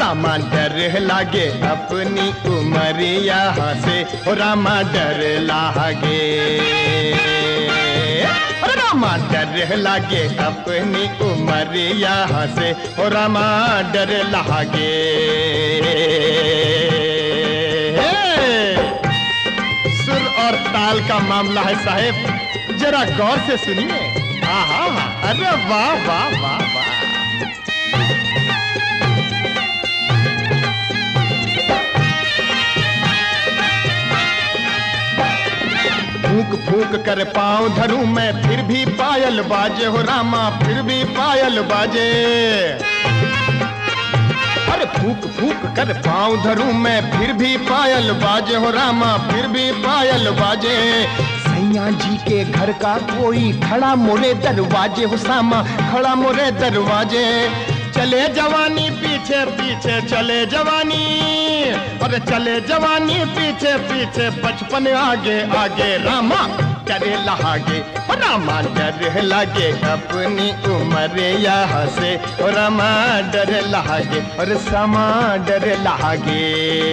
रामा डर लागे अपनी उमरिया से, ओ रामा डर लागे, रामा डर लागे अपनी उमरिया से, ओ रामा डर लागे। सुर और ताल का मामला है साहेब, जरा गौर से सुनिए। आहा, अरे वाह वाह वाह वाह। फूंक फूंक कर पाँव धरूं मैं, फिर भी पायल बाजे, हो रामा फिर भी पायल बाजे। अरे फूंक फूंक कर पाँव धरूं मैं, फिर भी पायल बाजे, हो रामा फिर भी पायल बाजे। सैया जी के घर का कोई खड़ा मोरे दरवाजे, हो सामा खड़ा मोरे दरवाजे। चले जवानी पीछे पीछे चले जवानी, अरे चले जवानी पीछे पीछे, बचपन आगे आगे, रामा डरे लागे, रामा डर लागे अपनी उमरिया से, रामा डर लागे और समा डर लागे।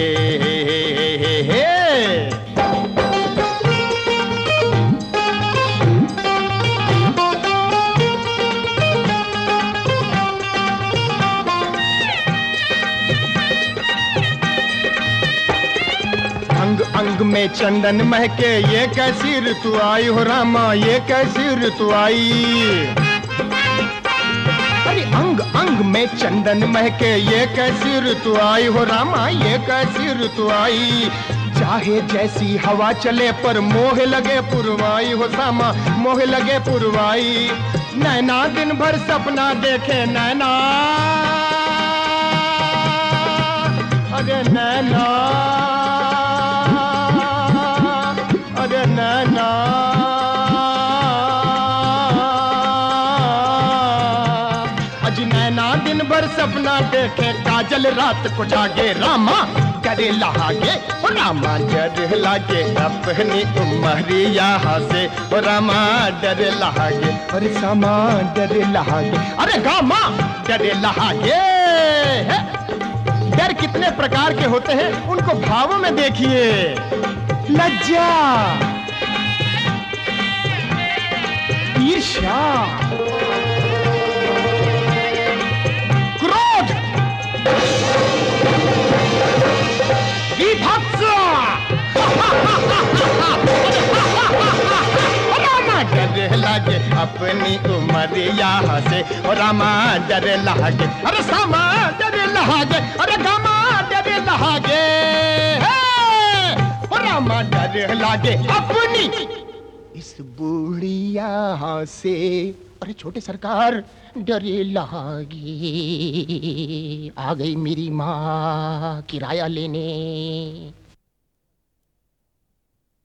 अंग अंग में चंदन महके, ये कैसी ऋतु आई, हो रामा ये कैसी ऋतु आई। अरे अंग अंग में चंदन महके, ये कैसी ऋतु आई, हो रामा ये कैसी ऋतु आई। चाहे जैसी हवा चले पर मोह लगे पुरवाई, हो सामा मोह लगे पुरवाई। नैना दिन भर सपना देखे नैना, अरे नैना, अरे नैना, अज नैना दिन भर सपना देखे, काजल रात को जागे, रामा डरे लागे, रामा डर लागे अपनी उमरिया से, रामा डर लागे और समा डर लागे, अरे गामा डर लागे। डर कितने प्रकार के होते हैं, उनको भावों में देखिए। लज्जा, ईर्ष्या, क्रोध, विभत्स, रामा डर लागे अपनी उमरिया से, रामा डर लागे, अरे सामा डर लागे, अरे गामा डर लागे, रामा डर लागे अपनी इस बुढ़िया से। अरे छोटे सरकार डरे लागे, आ गई मेरी माँ किराया लेने।